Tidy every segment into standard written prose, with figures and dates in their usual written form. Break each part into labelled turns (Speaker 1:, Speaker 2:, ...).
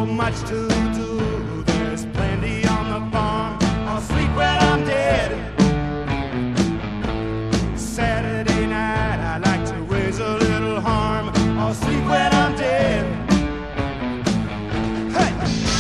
Speaker 1: much to do. There's plenty on the farm. I'll sleep when I'm dead. Saturday night, I like to raise a little harm. I'll sleep when I'm dead. Hey!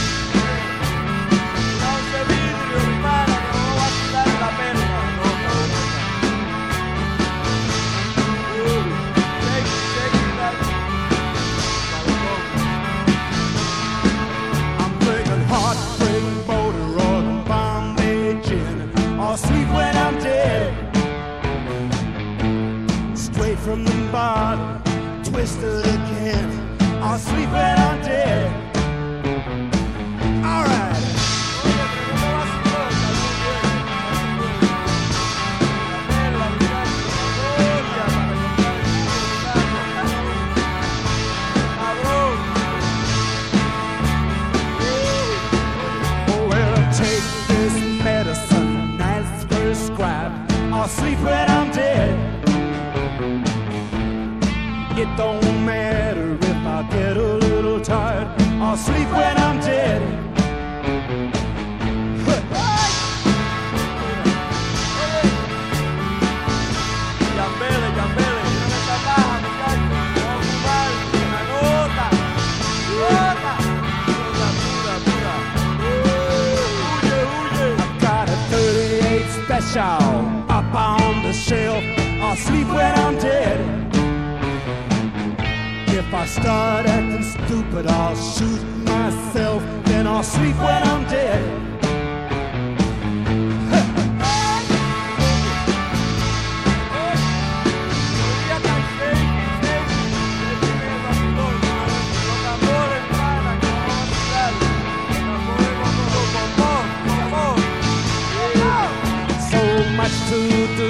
Speaker 1: I'm drinking heartbreak motor oil and Bombay gin. I'll sleep when I'm dead. Straight from the bottle, twisted again. I'll sleep when I'm dead. All right. Oh, well, take this medicine as prescribed. I'll sleep when I'm dead. It don't matter if I get a little tired. I'll sleep when I'm dead. I've got a 38 special up on the shelf. I'll sleep when I'm dead. If I start acting stupid, I'll shoot myself. Then I'll sleep when I'm dead. So much to do.